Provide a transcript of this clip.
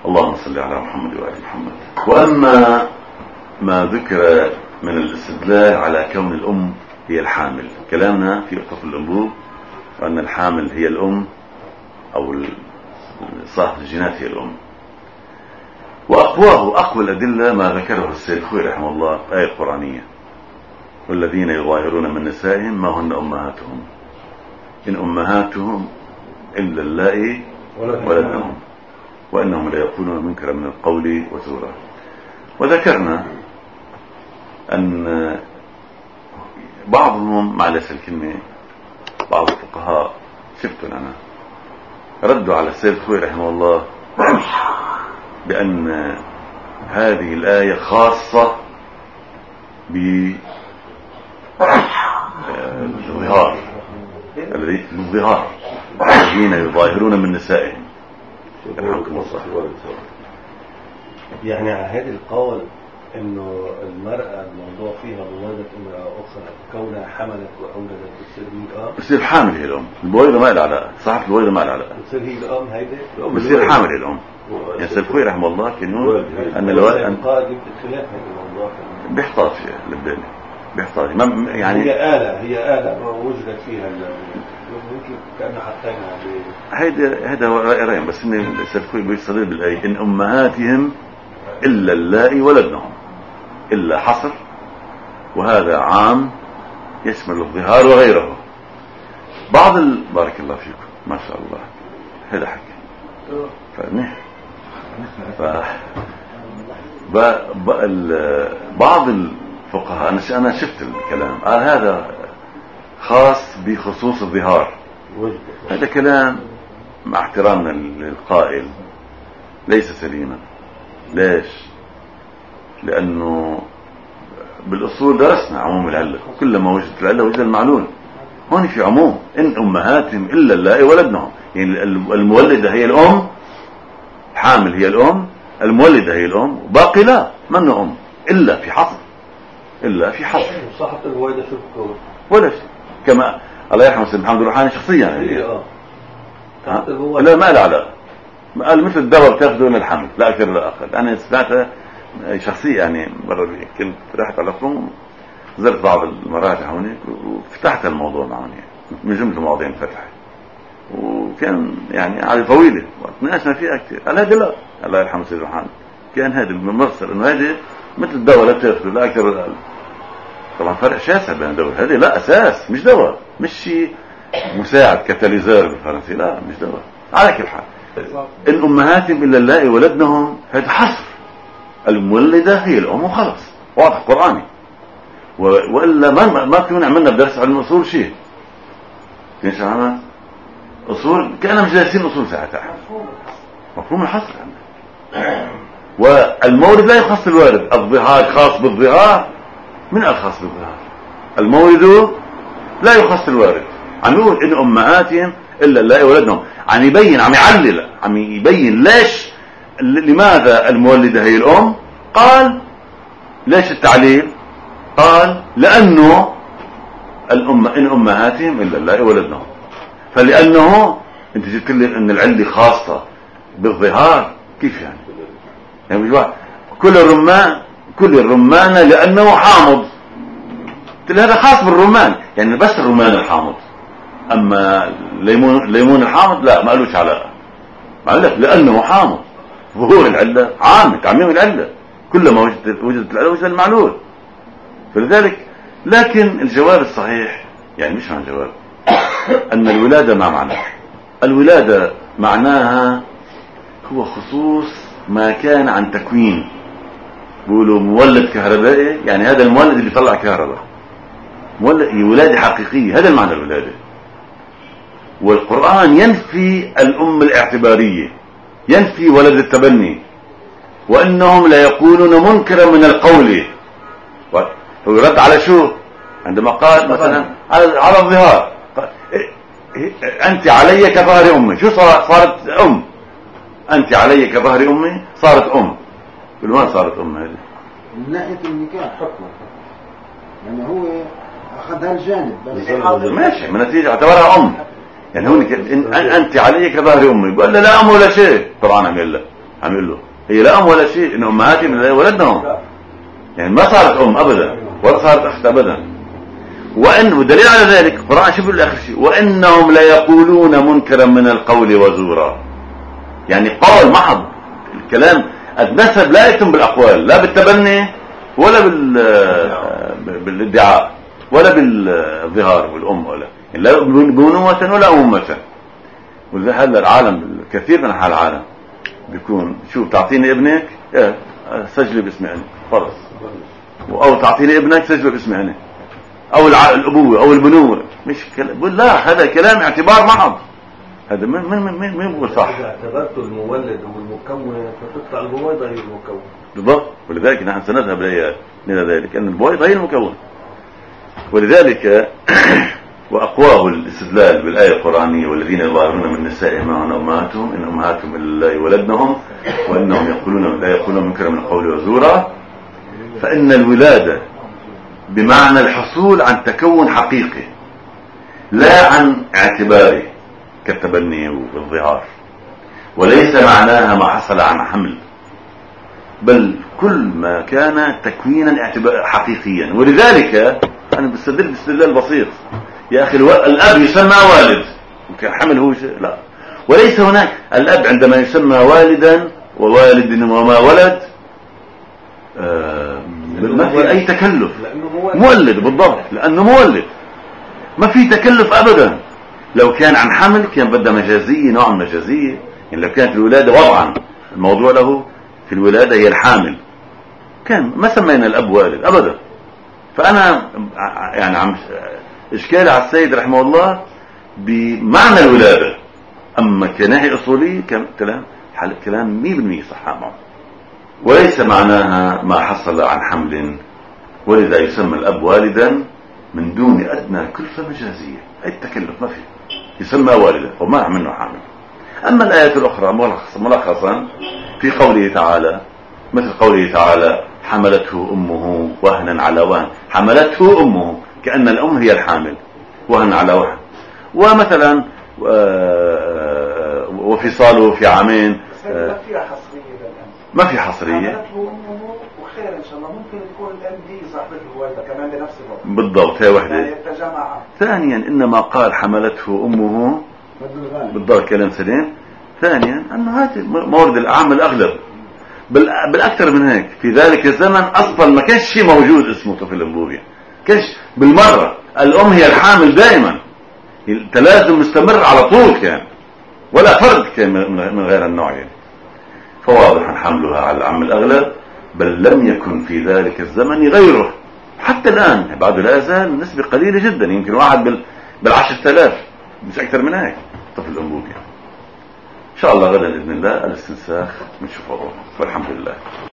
اللهم صل على محمد وآل محمد. وأما ما ذكر من الاستدلال على كون الأم هي الحامل، كلامنا في أطفال الأنبوب وأن الحامل هي الأم أو صاحب الجينات هي الأم. وأقوى الأدلة ما ذكره السيد الخوئي رحمه الله آية قرآنية: والذين يظاهرون من نسائهم ما هن أمهاتهم إن أمهاتهم إلا اللائي ولدنهم وأنهم لا يقولون منكرا من القول وزورا. وذكرنا أن بعضهم، معلش الكلمة، بعض الفقهاء شفتوا أنا ردوا على السيد الخوئي رحمه الله بأن هذه الآية خاصة بالظهار، الظهار الذين يظاهرون من نسائهم. يعني هذا القول انه المرأة الموضوع فيها بولادة امرأة اخرى كونها حملت واولدت بتصير حامل هي الام. البويضة ما لها علاقة، صح؟ البويضة ما لها علاقة، بتصير هي الام. هيدا بتصير حامل هي الام. يعني سيد الخوئي رحمه الله كانوا ان الوالد بيحتاط فيها اللبناني، بيحتاط يعني هي آلة وجدت فيها ممكن كأنه حطينا هذا رأي، بس ان سيد الخوئي بيستدل بالآية إن أمهاتهم إلا اللائي ولدنهم، إلا حصر، وهذا عام يشمل الظهار وغيره. بارك الله فيكم ما شاء الله، هذا حكي فمنيح. بعض الفقهاء أنا شفت الكلام قال هذا خاص بخصوص الظهار. هذا كلام مع احترامنا للقائل ليس سليما. ليش؟ لأنه بالأصول درسنا عموم العلة، كلما وجدت العلة وجد المعلول. هون في عموم إن أمهاتهم إلا اللائي ولدنهم، يعني المولدة هي الأم، الحامل هي الأم، المولدة هي الأم، وباقي لا منه أم إلا في حصر، إلا في حصر. صاحبة البويضة شو بتكون ولا شيء، كما الله يرحمه سيد محمد الروحاني شخصيا يعني لا ما له علاقة، قال مثل الدواء بتاخذه للحمل لا أكثر لا أقل. أنا سمعتها شخصية يعني مرة كنت رحت على فروم، زرت بعض المراجع هونيك وفتحت الموضوع معهم من جملة المواضيع انفتح، وكان يعني عادة طويلة وتناقشنا فيها كثير. قال هذا لا، الله يرحمه سيد روحاني كان هذا المفسر انه هذا مثل الدواء لا تاخذه لا اكثر ولا اقل. طبعا فرق شاسع بين الدواء، هذه لا اساس، مش دواء، مش شيء مساعد كاتاليزار بالفرنسي، لا مش دواء. على كل حال ان امهاتهم الا اللائي ولدنهم هذا حصر، المولده هي الام وخلص، واضح قراني. والا ما كنا عملنا بدرس علم الاصول شيء كيف عملنا اصول كأننا مش دارسين اصول ساعتها. مفهوم الحصر والمورد لا يخص الوارد. الظهار خاص بالظهار، من الخاص بالظهار؟ المورد لا يخص الوارد. عم يقول ان امهاتهم الا اللائي ولدنهم، عم يبين، عم يعلل، عم يبين ليش، لماذا المولده هي الام. قال ليش التعليل؟ قال لانه ان امهاتهم الا اللائي ولدنهم، فلانه انت جبت لي ان العله خاصه بالظهار. كيف يعني؟ يعني كل الرمان لانه حامض، هذا خاص بالرمان، يعني بس الرمان الحامض، اما ليمون الحامض لا ما قالوش علاقه، لانه حامض. ظهور العله عام، تعميم العله، كلما وجدت العله وجد المعلول. فلذلك لكن الجواب الصحيح يعني مش عن جواب ان الولاده ما معناها. الولاده معناها هو خصوص ما كان عن تكوين، بيقولوا مولد كهربائي، يعني هذا المولد اللي يطلع كهرباء، مولد ولاده حقيقيه، هذا المعنى الولاده. والقرآن ينفي الأم الاعتبارية، ينفي ولد التبني، وأنهم لا يقولون منكرا من القول. ويرد على شو؟ عندما قال مثلا على الظهار، أنت علي كظهر أمي. شو صارت أم؟ أنت علي كظهر أمي، صارت أم. بالوان صارت أم هذه من ناحية النكاح حكمه، يعني هو أخذ هالجانب بس ماشي، من نتيجة اعتبرها أم. يعني هون أنت علي كظهر أمي، بقول لا أم ولا شيء. طبعا قال لا عم يقول له هي لا ام ولا شيء، ان امهاتهم لا يولدنهم، يعني ما صارت ام ابدا ولا صارت اخت ابدا. ودليل على ذلك القرآن شوف الاخر شيء، وانهم ليقولون منكرا من القول وزورا، يعني قول محض، الكلام النسب لا يتم بالاقوال، لا بالتبني ولا بالادعاء ولا بالظهار والام، ولا يعني لا بنوة ولا امومة. ولذلك هذا العالم كثير من حال العالم بيكون شوف تعطيني ابنك سجله باسمي انا فرض، او تعطيني ابنك سجله باسمي انا، او الابوه او البنوه، مش بقول لا، هذا كلام اعتبار محض، هذا من بقول صح. اذا اعتبرت المولد والمكون فتطلع البويضه هي المكون بالضبط. ولذلك نحن سنذهب الى ذلك ان البويضه هي المكون. ولذلك واقواه الاستدلال بالايه القرانيه والذين يظاهرون من نسائهم ما هن امهاتهم ان امهاتهم الا يولدنهم وانهم لا يقولون منكرا من القول وزورا، فان الولاده بمعنى الحصول عن تكون حقيقي لا عن اعتباري كالتبني والظهار، وليس معناها ما حصل عن حمل، بل كل ما كان تكوينا حقيقيا. ولذلك انا بستدل باستدلال بسيط يا اخي، الاب يسمى والد حمل هو شيء لا، وليس هناك الاب عندما يسمى والدا ووالد وما ولد ما في اي تكلف، مولد بالضبط، لانه مولد ما في تكلف ابدا. لو كان عن حمل كان بدها مجازيه، نوع من مجازيه، يعني لو كانت الولاده وضعا الموضوع له في الولاده هي الحامل كان ما سمينا الاب والد ابدا. فانا يعني عم اشكالي على السيد رحمه الله بمعنى الولاده، اما كناحيه اصوليه كلام 100% صح معه، وليس معناها ما حصل عن حمل، ولذا يسمى الاب والدا من دون ادنى كلفه مجازيه، اي تكلف ما فيه، يسمى والدا وما عملنا حامل. اما الايات الاخرى ملخصا في قوله تعالى، مثل قوله تعالى حملته امه وهنا على وهن، حملته امه كأن الام هي الحامل وهنا على وهن. ومثلا وفصاله في عامين، ما فيها حصريه للان، ما في حصريه، حملته امه وخير ان شاء الله، ممكن تكون الام دي صاحبه الوالده كمان بنفس الوقت بالضبط هي وحده. يعني التجمع. ثانيا انما قال حملته امه بالضبط كلام سليم. ثانيا انه هذا مورد الاعم الاغلب، بالاكثر من هيك في ذلك الزمن اصلا ما كانش شيء موجود اسمه طفل انبوبيا، كانش بالمره. الام هي الحامل دائما، التلازم مستمر على طول كان، ولا فرد كان من غير النوع يعني. فواضح حملها على العم الاغلب، بل لم يكن في ذلك الزمن غيره حتى الان، بعد لا يزال نسبه قليله جدا، يمكن واحد بال10,000 مش اكثر من هيك طفل انبوبيا. ان شاء الله غدا باذن الله الاستنساخ بنشوفه والحمد لله.